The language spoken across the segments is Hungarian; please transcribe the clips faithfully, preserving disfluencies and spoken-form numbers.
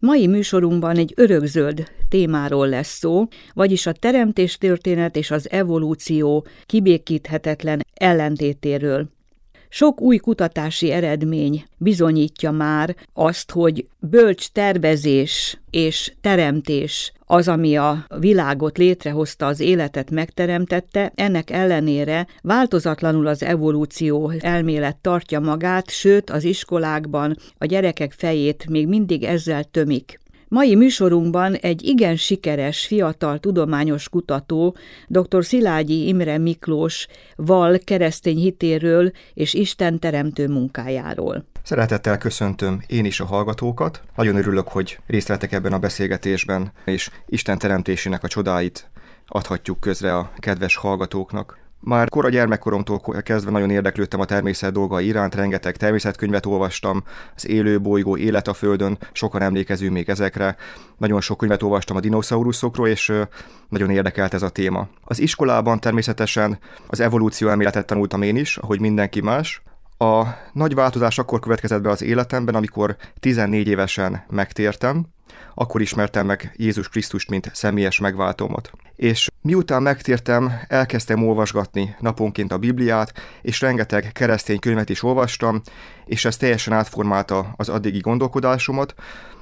Mai műsorunkban egy örökzöld témáról lesz szó, vagyis a teremtéstörténet és az evolúció kibékíthetetlen ellentétéről. Sok új kutatási eredmény bizonyítja már azt, hogy bölcs tervezés és teremtés az, ami a világot létrehozta, az életet megteremtette, ennek ellenére változatlanul az evolúció elmélet tartja magát, sőt az iskolákban a gyerekek fejét még mindig ezzel tömik. Mai műsorunkban egy igen sikeres, fiatal tudományos kutató, dr. Szilágyi Imre Miklós val keresztény hitéről és Isten teremtő munkájáról. Szeretettel köszöntöm én is a hallgatókat. Nagyon örülök, hogy részt vettek ebben a beszélgetésben, és Isten teremtésének a csodáit adhatjuk közre a kedves hallgatóknak. Már kora gyermekkoromtól kezdve nagyon érdeklődtem a természet dolgai iránt, rengeteg természetkönyvet olvastam, az élő bolygó, élet a Földön, sokan emlékezünk még ezekre. Nagyon sok könyvet olvastam a dinoszauruszokról, és nagyon érdekelt ez a téma. Az iskolában természetesen az evolúció elméletet tanultam én is, ahogy mindenki más. A nagy változás akkor következett be az életemben, amikor tizennégy évesen megtértem, akkor ismertem meg Jézus Krisztust, mint személyes megváltómat. És miután megtértem, elkezdtem olvasgatni naponként a Bibliát, és rengeteg keresztény könyvet is olvastam, és ez teljesen átformálta az addigi gondolkodásomat.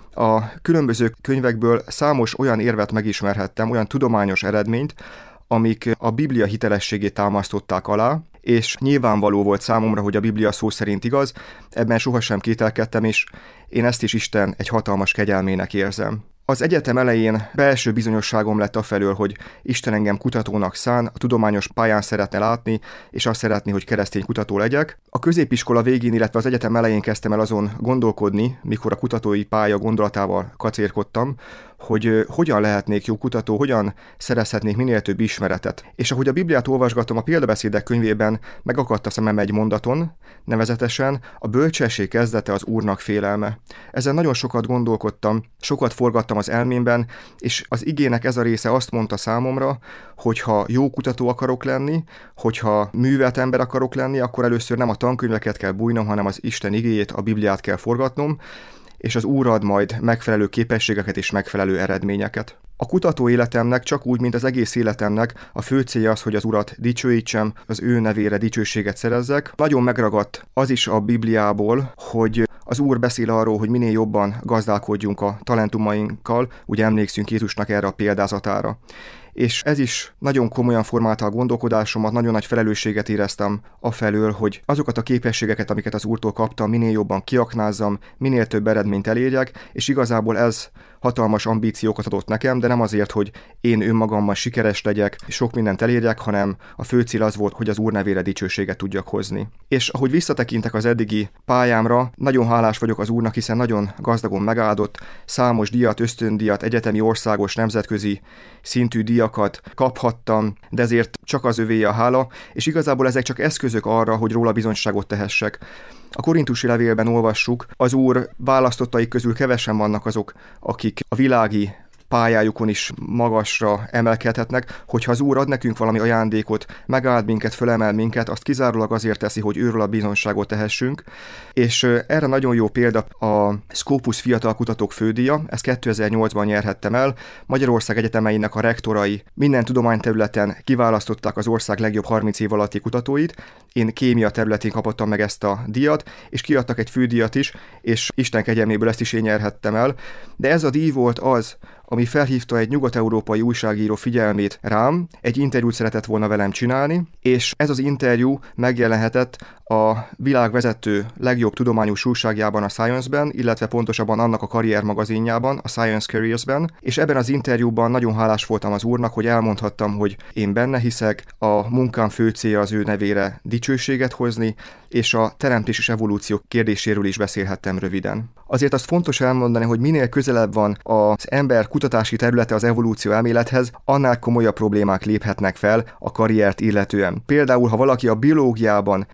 A különböző könyvekből számos olyan érvet megismerhettem, olyan tudományos eredményt, amik a Biblia hitelességét támasztották alá, és nyilvánvaló volt számomra, hogy a Biblia szó szerint igaz, ebben sohasem kételkedtem, és én ezt is Isten egy hatalmas kegyelmének érzem. Az egyetem elején belső bizonyosságom lett afelől, hogy Isten engem kutatónak szán, a tudományos pályán szeretne látni, és azt szeretné, hogy keresztény kutató legyek. A középiskola végén, illetve az egyetem elején kezdtem el azon gondolkodni, mikor a kutatói pálya gondolatával kacérkodtam, hogy hogyan lehetnék jó kutató, hogyan szerezhetnék minél több ismeretet. És ahogy a Bibliát olvasgatom, a példabeszédek könyvében megakadt a szemem egy mondaton, nevezetesen a bölcsesség kezdete az Úrnak félelme. Ezen nagyon sokat gondolkodtam, sokat forgattam az elmémben, és az igének ez a része azt mondta számomra, hogy ha jó kutató akarok lenni, hogyha művelt ember akarok lenni, akkor először nem a tankönyveket kell bújnom, hanem az Isten igéjét, a Bibliát kell forgatnom, és az Úr ad majd megfelelő képességeket és megfelelő eredményeket. A kutató életemnek, csak úgy, mint az egész életemnek a fő célja az, hogy az Urat dicsőítsem, az ő nevére dicsőséget szerezzek. Nagyon megragadt az is a Bibliából, hogy az Úr beszél arról, hogy minél jobban gazdálkodjunk a talentumainkkal, ugye emlékszünk Jézusnak erre a példázatára. És ez is nagyon komolyan formálta a gondolkodásomat, nagyon nagy felelősséget éreztem afelől, hogy azokat a képességeket, amiket az Úrtól kaptam, minél jobban kiaknázzam, minél több eredményt elérjek, és igazából ez hatalmas ambíciókat adott nekem, de nem azért, hogy én önmagammal sikeres legyek, sok mindent elérjek, hanem a fő cél az volt, hogy az Úr nevére dicsőséget tudjak hozni. És ahogy visszatekintek az eddigi pályámra, nagyon hálás vagyok az Úrnak, hiszen nagyon gazdagon megáldott, számos díjat, ösztöndíjat, egyetemi, országos, nemzetközi szintű díjakat kaphattam, de ezért csak az övé a hála, és igazából ezek csak eszközök arra, hogy róla bizonyságot tehessek. A korintusi levélben olvassuk, az Úr választottai közül kevesen vannak azok, akik a világi pályájukon is magasra emelkedhetnek, hogyha az Úr ad nekünk valami ajándékot, megáld minket, fölemel minket, azt kizárólag azért teszi, hogy őről a bizonyságot tehessünk. És erre nagyon jó példa a Scopus Fiatal Kutatók Fődíja, ezt kétezer-nyolcban nyerhettem el. Magyarország egyetemeinek a rektorai minden tudományterületen kiválasztották az ország legjobb harminc év alatti kutatóit. Én kémia területén kapottam meg ezt a díjat, és kiadtak egy fődíjat is, és Isten kegyelméből ezt is én nyerhettem el. De ez a díj volt az, ami felhívta egy nyugat-európai újságíró figyelmét rám, egy interjút szeretett volna velem csinálni, és ez az interjú megjelenhetett a világ vezető legjobb tudományos újságjában, a Science-ben, illetve pontosabban annak a karrier magazinjában, a Science Careers-ben, és ebben az interjúban nagyon hálás voltam az Úrnak, hogy elmondhattam, hogy én benne hiszek, a munkám fő célja az ő nevére dicsőséget hozni, és a teremtés és evolúció kérdéséről is beszélhettem röviden. Azért azt fontos elmondani, hogy minél közelebb van az ember kutatási területe az evolúció elmélethez, annál komolyabb problémák léphetnek fel a karriert illetően. Például, ha valaki a biológiában kiáll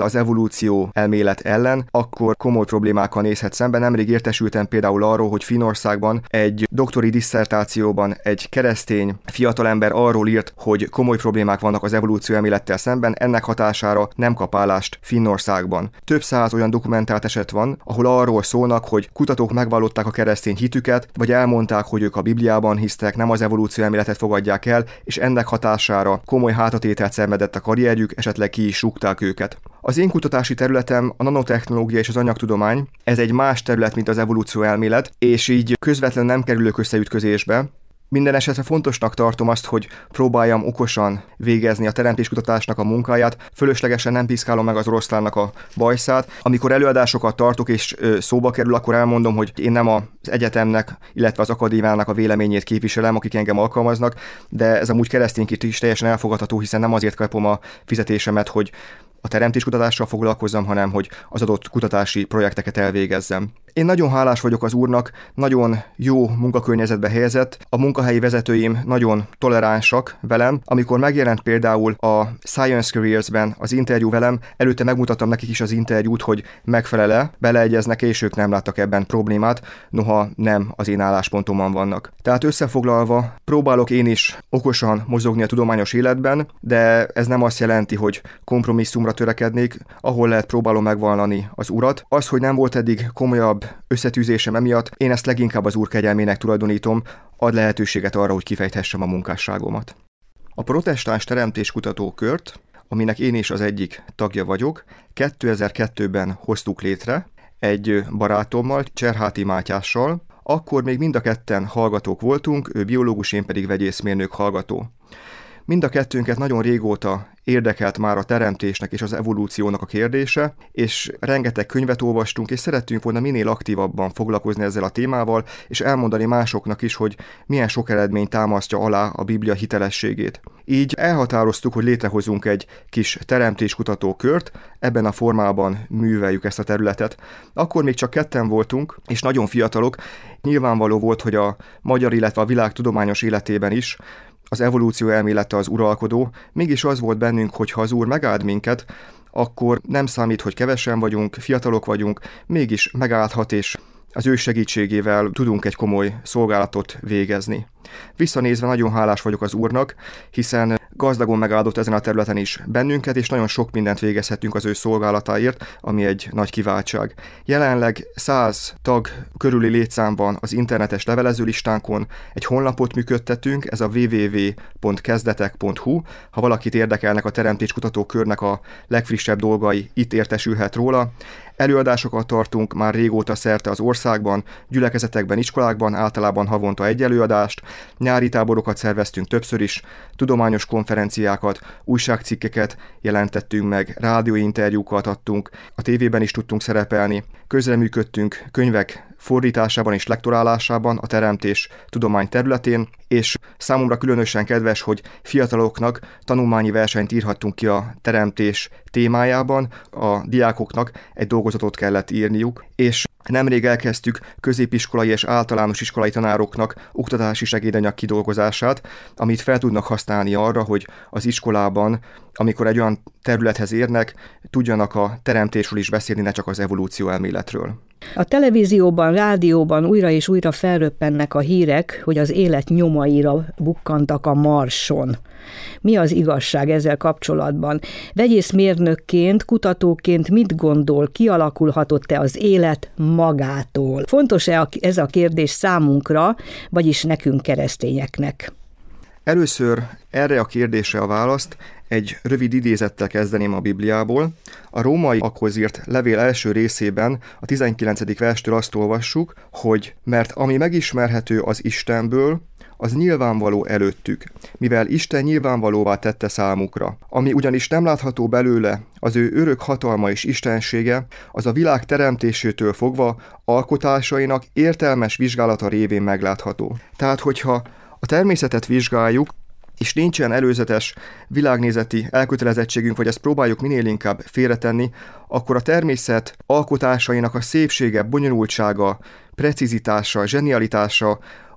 az evolúció elmélet ellen, akkor komoly problémákkal nézhet szembe. Nemrég értesültem például arról, hogy Finnországban egy doktori disszertációban egy keresztény fiatalember arról írt, hogy komoly problémák vannak az evolúció elmélettel szemben, ennek hatására nem kap állást Finnországban. Több száz olyan dokumentált eset van, ahol arról szólnak, hogy kutatók megvallották a keresztény hitüket, vagy elmondták, hogy ők a Bibliában hisztek, nem az evolúció elméletet fogadják el, és ennek hatására komoly hátratételt szenvedett a karrierjük, esetleg ki is rúgták őket. Az én kutatási területem a nanotechnológia és az anyagtudomány, ez egy más terület, mint az evolúció elmélet, és így közvetlenül nem kerülök összeütközésbe. Minden esetre fontosnak tartom azt, hogy próbáljam okosan végezni a teremtéskutatásnak a munkáját, fölöslegesen nem piszkálom meg az oroszlánnak a bajszát. Amikor előadásokat tartok és szóba kerül, akkor elmondom, hogy én nem az egyetemnek, illetve az akadémiának a véleményét képviselem, akik engem alkalmaznak, de ez amúgy keresztényként is teljesen elfogadható, hiszen nem azért kapom a fizetésemet, hogy a teremtéskutatással foglalkozzam, hanem hogy az adott kutatási projekteket elvégezzem. Én nagyon hálás vagyok az úrnak, nagyon jó munkakörnyezetbe helyezett, a munkahelyi vezetőim nagyon toleránsak velem. Amikor megjelent például a Science Careers-ben az interjú velem, előtte megmutattam nekik is az interjút, hogy megfelele, beleegyeznek, és ők nem láttak ebben problémát, noha nem az én álláspontomon vannak. Tehát összefoglalva, próbálok én is okosan mozogni a tudományos életben, de ez nem azt jelenti, hogy kompromisszumra törekednék, ahol lehet, próbálom megvallani az urat. Az, hogy nem volt eddig komolyabb összetűzésem emiatt, én ezt leginkább az úr kegyelmének tulajdonítom, ad lehetőséget arra, hogy kifejthessem a munkásságomat. A protestáns teremtéskutató kört, aminek én is az egyik tagja vagyok, kétezer-kettőben hoztuk létre egy barátommal, Cserháti Mátyással. Akkor még mind a ketten hallgatók voltunk, ő biológus, én pedig vegyészmérnök hallgató. Mind a kettőnket nagyon régóta érdekelt már a teremtésnek és az evolúciónak a kérdése, és rengeteg könyvet olvastunk, és szerettünk volna minél aktívabban foglalkozni ezzel a témával, és elmondani másoknak is, hogy milyen sok eredmény támasztja alá a Biblia hitelességét. Így elhatároztuk, hogy létrehozunk egy kis teremtéskutató kört, ebben a formában műveljük ezt a területet. Akkor még csak ketten voltunk, és nagyon fiatalok. Nyilvánvaló volt, hogy a magyar, illetve a világ tudományos életében is az evolúció elmélete az uralkodó, mégis az volt bennünk, hogy ha az úr megáld minket, akkor nem számít, hogy kevesen vagyunk, fiatalok vagyunk, mégis megáldhat, és az ő segítségével tudunk egy komoly szolgálatot végezni. Visszanézve nagyon hálás vagyok az úrnak, hiszen gazdagon megáldott ezen a területen is bennünket, és nagyon sok mindent végezhetünk az ő szolgálatáért, ami egy nagy kiváltság. Jelenleg száz tag körüli létszámban az internetes levelezőlistánkon egy honlapot működtetünk, ez a double-u double-u double-u pont kezdetek pont hu. Ha valakit érdekelnek a teremtéskutató körnek a legfrissebb dolgai, itt értesülhet róla. Előadásokat tartunk már régóta szerte az országban, gyülekezetekben, iskolákban, általában havonta egy előadást, nyári táborokat szerveztünk többször is, tudományos konferenciákat, újságcikkeket jelentettünk meg, rádióinterjúkat adtunk, a tévében is tudtunk szerepelni, közreműködtünk könyvek fordításában és lektorálásában a teremtés tudomány területén, és számomra különösen kedves, hogy fiataloknak tanulmányi versenyt írhattunk ki a teremtés témájában, a diákoknak egy dolgozatot kellett írniuk, és nemrég elkezdtük középiskolai és általános iskolai tanároknak oktatási segédanyag kidolgozását, amit fel tudnak használni arra, hogy az iskolában, amikor egy olyan területhez érnek, tudjanak a teremtésről is beszélni, ne csak az evolúció elméletről. A televízióban, rádióban újra és újra felröppennek a hírek, hogy az élet nyomaira bukkantak a Marson. Mi az igazság ezzel kapcsolatban? Vegyészmérnökként, kutatóként mit gondol, kialakulhatott-e az élet magától? Fontos-e ez a kérdés számunkra, vagyis nekünk keresztényeknek? Először erre a kérdésre a választ egy rövid idézettel kezdeném a Bibliából. A rómaiakhoz írt levél első részében, a tizenkilencedik verstől azt olvassuk, hogy mert ami megismerhető az Istenből, az nyilvánvaló előttük, mivel Isten nyilvánvalóvá tette számukra. Ami ugyanis nem látható belőle, az ő örök hatalma és istensége, az a világ teremtésétől fogva alkotásainak értelmes vizsgálata révén meglátható. Tehát, hogyha a természetet vizsgáljuk, és nincsen előzetes világnézeti elkötelezettségünk, vagy ezt próbáljuk minél inkább félretenni, akkor a természet alkotásainak a szépsége, bonyolultsága, precizitása, zsenialitása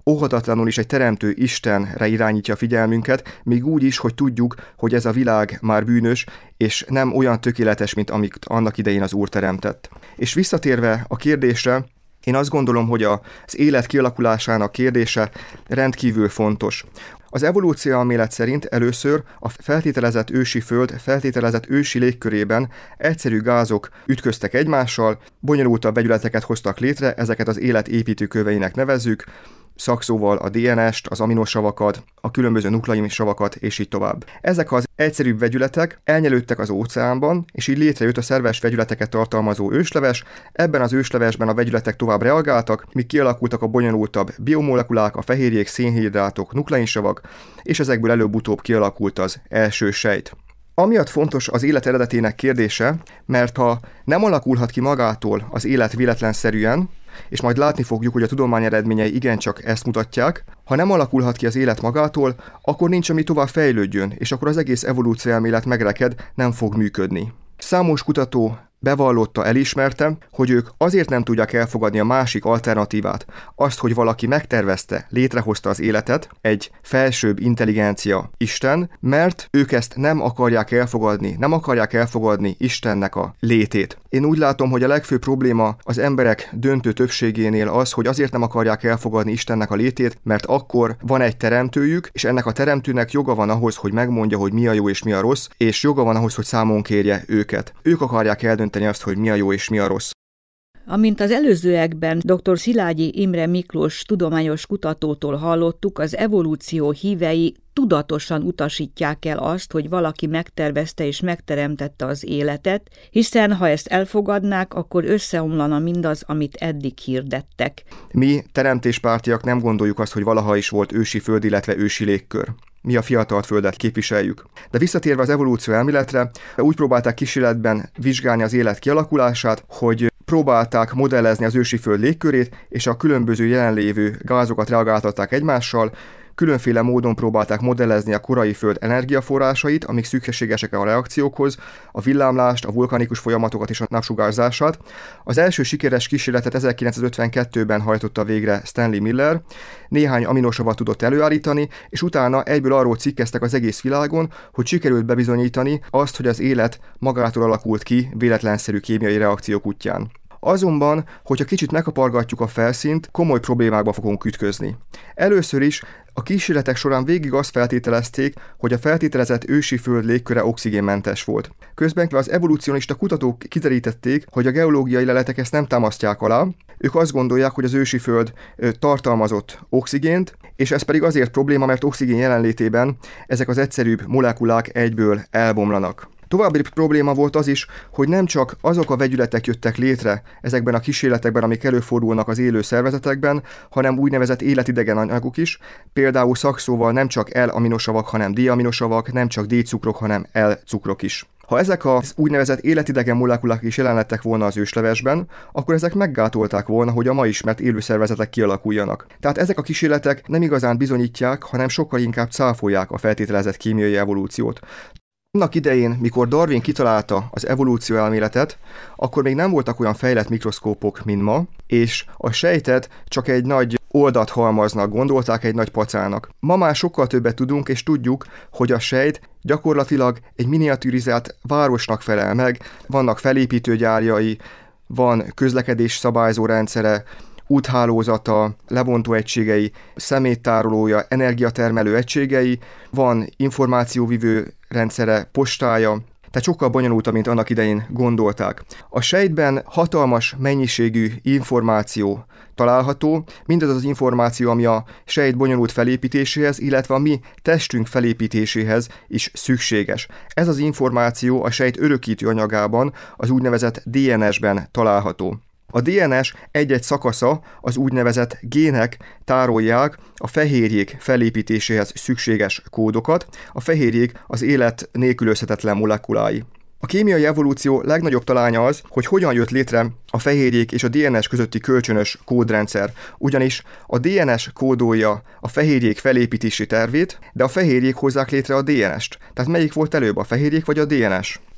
óhatatlanul is egy teremtő Istenre irányítja a figyelmünket, még úgy is, hogy tudjuk, hogy ez a világ már bűnös, és nem olyan tökéletes, mint amit annak idején az Úr teremtett. És visszatérve a kérdésre, én azt gondolom, hogy az élet kialakulásának kérdése rendkívül fontos. Az evolúcióelmélet szerint először a feltételezett ősi föld feltételezett ősi légkörében egyszerű gázok ütköztek egymással, bonyolultabb vegyületeket hoztak létre, ezeket az élet építőköveinek nevezzük, szakszóval a dé en est, az aminosavakat, a különböző nukleinsavakat, és így tovább. Ezek az egyszerűbb vegyületek elnyelődtek az óceánban, és így létrejött a szerves vegyületeket tartalmazó ősleves. Ebben az őslevesben a vegyületek tovább reagáltak, míg kialakultak a bonyolultabb biomolekulák, a fehérjék, szénhidrátok, nukleinsavak, és ezekből előbb-utóbb kialakult az első sejt. Amiatt fontos az élet eredetének kérdése, mert ha nem alakulhat ki magától az élet véletlenszerűen, és majd látni fogjuk, hogy a tudomány eredményei igencsak ezt mutatják, ha nem alakulhat ki az élet magától, akkor nincs, ami tovább fejlődjön, és akkor az egész evolúcióelmélet megreked, nem fog működni. Számos kutató bevallotta, elismerte, hogy ők azért nem tudják elfogadni a másik alternatívát, azt, hogy valaki megtervezte, létrehozta az életet, egy felsőbb intelligencia, Isten, mert ők ezt nem akarják elfogadni, nem akarják elfogadni Istennek a létét. Én úgy látom, hogy a legfőbb probléma az emberek döntő többségénél az, hogy azért nem akarják elfogadni Istennek a létét, mert akkor van egy teremtőjük, és ennek a teremtőnek joga van ahhoz, hogy megmondja, hogy mi a jó és mi a rossz, és joga van ahhoz, hogy számon kérje őket. Ők akarják eldönteni azt, hogy mi a jó és mi a rossz. Amint az előzőekben dr. Szilágyi Imre Miklós tudományos kutatótól hallottuk, az evolúció hívei tudatosan utasítják el azt, hogy valaki megtervezte és megteremtette az életet, hiszen ha ezt elfogadnák, akkor összeomlana mindaz, amit eddig hirdettek. Mi teremtéspártiak nem gondoljuk azt, hogy valaha is volt ősi föld, illetve ősi légkör. Mi a fiatal földet képviseljük. De visszatérve az evolúció elméletre, úgy próbálták kísérletben vizsgálni az élet kialakulását, hogy próbálták modellezni az ősi föld légkörét, és a különböző jelenlévő gázokat reagáltatták egymással, különféle módon próbálták modellezni a korai föld energiaforrásait, amik szükségesek a reakciókhoz, a villámlást, a vulkanikus folyamatokat és a napsugárzását. Az első sikeres kísérletet ezerkilencszázötvenkettőben hajtotta végre Stanley Miller, néhány aminosavat tudott előállítani, és utána egyből arról cikkeztek az egész világon, hogy sikerült bebizonyítani azt, hogy az élet magától alakult ki véletlenszerű kémiai reakciók útján. Azonban, hogyha kicsit megkapargatjuk a felszínt, komoly problémákba fogunk ütközni. Először is a kísérletek során végig azt feltételezték, hogy a feltételezett ősi föld légköre oxigénmentes volt. Közben az evolúcionista kutatók kiderítették, hogy a geológiai leletek ezt nem támasztják alá. Ők azt gondolják, hogy az ősi föld tartalmazott oxigént, és ez pedig azért probléma, mert oxigén jelenlétében ezek az egyszerűbb molekulák egyből elbomlanak. További probléma volt az is, hogy nem csak azok a vegyületek jöttek létre ezekben a kísérletekben, amik előfordulnak az élő szervezetekben, hanem úgynevezett életidegen anyagok is, például szakszóval nem csak L-aminosavak, hanem D-aminosavak, nem csak D-cukrok, hanem L-cukrok is. Ha ezek az úgynevezett életidegen molekulák is jelen lettek volna az őslevesben, akkor ezek meggátolták volna, hogy a ma ismert élőszervezetek kialakuljanak. Tehát ezek a kísérletek nem igazán bizonyítják, hanem sokkal inkább cáfolják a feltételezett kémiai evolúciót. Annak idején, mikor Darwin kitalálta az evolúció elméletet, akkor még nem voltak olyan fejlett mikroszkópok, mint ma, és a sejtet csak egy nagy oldathalmaznak gondolták, egy nagy pacának. Ma már sokkal többet tudunk, és tudjuk, hogy a sejt gyakorlatilag egy miniatűrizált városnak felel meg, vannak felépítőgyárjai, van közlekedés szabályzó rendszere, úthálózata, lebontó egységei, szeméttárolója, energiatermelő egységei, van információvivő rendszere, postája, tehát sokkal bonyolultabb, mint annak idején gondolták. A sejtben hatalmas mennyiségű információ található, mindaz az információ, ami a sejt bonyolult felépítéséhez, illetve a mi testünk felépítéséhez is szükséges. Ez az információ a sejt örökítő anyagában, az úgynevezett dé en es-ben található. A dé en es egy-egy szakasza, az úgynevezett gének tárolják a fehérjék felépítéséhez szükséges kódokat, a fehérjék az élet nélkülözhetetlen molekulái. A kémiai evolúció legnagyobb talánya az, hogy hogyan jött létre a fehérjék és a dé en es közötti kölcsönös kódrendszer, ugyanis a dé en es kódolja a fehérjék felépítési tervét, de a fehérjék hozzák létre a dé en est. Tehát melyik volt előbb, a fehérjék vagy a dé en es?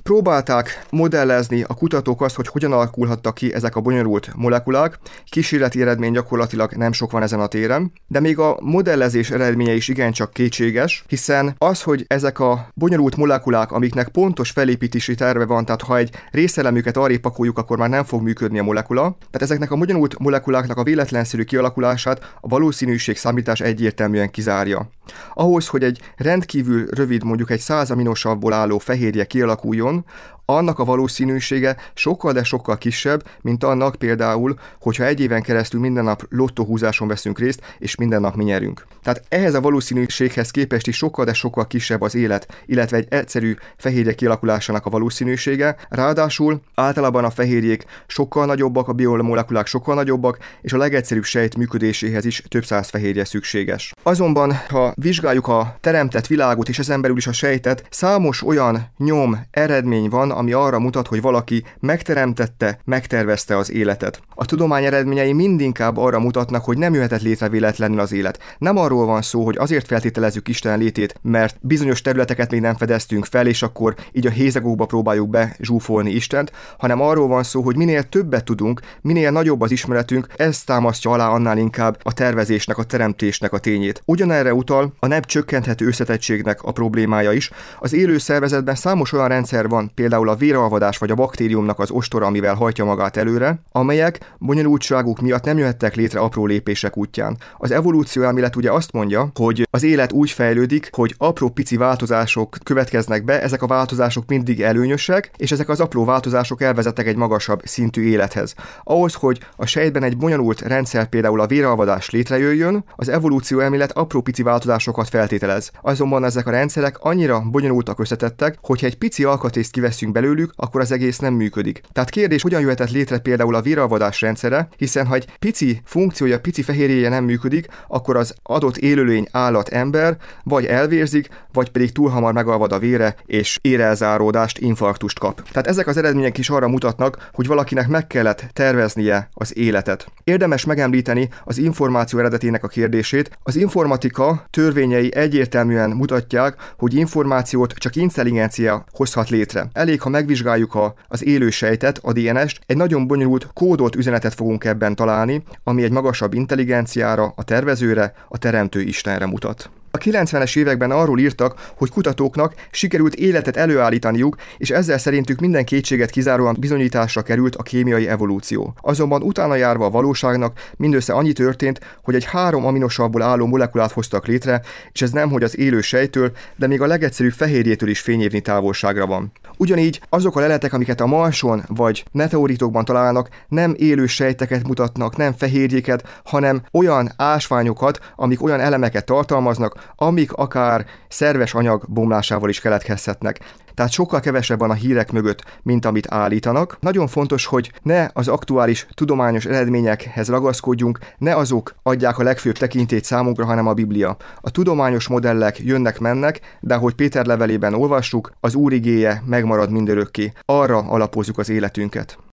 Próbálták modellezni a kutatók azt, hogy hogyan alakulhattak ki ezek a bonyolult molekulák. Kísérleti eredmény gyakorlatilag nem sok van ezen a téren, de még a modellezés eredménye is igencsak kétséges, hiszen az, hogy ezek a bonyolult molekulák, amiknek pontos felépítési terve van, tehát ha egy részelemüket arrébb pakoljuk, akkor már nem fog működni a molekula. Tehát ezeknek a bonyolult molekuláknak a véletlenszerű kialakulását a valószínűség számítás egyértelműen kizárja. Ahhoz, hogy egy rendkívül rövid, mondjuk egy száz aminosavból álló fehérje kialakuljon, annak a valószínűsége sokkal, de sokkal kisebb, mint annak például, hogyha egy éven keresztül minden nap lottóhúzáson veszünk részt, és minden nap mi nyerünk. Tehát ehhez a valószínűséghez képest is sokkal, de sokkal kisebb az élet, illetve egy egyszerű fehérje kialakulásának a valószínűsége. Ráadásul általában a fehérjék sokkal nagyobbak, a biomolekulák sokkal nagyobbak, és a legegyszerűbb sejt működéséhez is több száz fehérje szükséges. Azonban, ha vizsgáljuk a teremtett világot, és ezen belül is a sejtet, számos olyan nyom, eredmény van, ami arra mutat, hogy valaki megteremtette, megtervezte az életet. A tudomány eredményei mindinkább arra mutatnak, hogy nem jöhetett létre véletlenül az élet. Nem arról van szó, hogy azért feltételezzük Isten létét, mert bizonyos területeket még nem fedeztünk fel, és akkor így a hézagokba próbáljuk bezsúfolni Istent, hanem arról van szó, hogy minél többet tudunk, minél nagyobb az ismeretünk, ez támasztja alá annál inkább a tervezésnek, a teremtésnek a tényét. Ugyanerre utal a nem csökkenthető összetettségnek a problémája is. Az élő szervezetben számos olyan rendszer van, például a véralvadás vagy a baktériumnak az ostora, amivel hajtja magát előre, amelyek bonyolultságuk miatt nem jöhettek létre apró lépések útján. Az evolúció elmélet ugye azt mondja, hogy az élet úgy fejlődik, hogy apró pici változások következnek be, ezek a változások mindig előnyösek, és ezek az apró változások elvezetnek egy magasabb szintű élethez. Ahhoz, hogy a sejtben egy bonyolult rendszer, például a véralvadás létrejöjjön, az evolúció elmélet apró pici változásokat feltételez. Azonban ezek a rendszerek annyira bonyolultak, összetettek, hogyha egy pici alkatrészt kiveszünk belőlük, akkor az egész nem működik. Tehát kérdés, hogyan jöhetett létre például a véralvadás rendszere, hiszen ha egy pici funkciója, pici fehérjéje nem működik, akkor az adott élőlény, állat, ember vagy elvérzik, vagy pedig túl hamar megalvad a vére, és érelzáródást, infarktust kap. Tehát ezek az eredmények is arra mutatnak, hogy valakinek meg kellett terveznie az életet. Érdemes megemlíteni az információ eredetének a kérdését. Az informatika törvényei egyértelműen mutatják, hogy információt csak intelligencia hozhat létre. Elég, ha megvizsgáljuk a, az élő sejtet, a dé en est, egy nagyon bonyolult, kódolt üzenetet fogunk ebben találni, ami egy magasabb intelligenciára, a tervezőre, a teremtő Istenre mutat. A kilencvenes években arról írtak, hogy kutatóknak sikerült életet előállítaniuk, és ezzel szerintük minden kétséget kizáróan bizonyításra került a kémiai evolúció. Azonban utána járva a valóságnak mindössze annyi történt, hogy egy három aminosavból álló molekulát hoztak létre, és ez nemhogy az élő sejtől, de még a legegyszerűbb fehérjétől is fényévnyi távolságra van. Ugyanígy azok a leletek, amiket a Marson vagy meteoritokban találnak, nem élő sejteket mutatnak, nem fehérjéket, hanem olyan ásványokat, amik olyan elemeket tartalmaznak, amik akár szerves anyag bomlásával is keletkezhetnek. Tehát sokkal kevesebb van a hírek mögött, mint amit állítanak. Nagyon fontos, hogy ne az aktuális tudományos eredményekhez ragaszkodjunk, ne azok adják a legfőbb tekintélyt számunkra, hanem a Biblia. A tudományos modellek jönnek-mennek, de ahogy Péter levelében olvassuk, az Úr igéje megmarad mindörökké. Arra alapozzuk az életünket.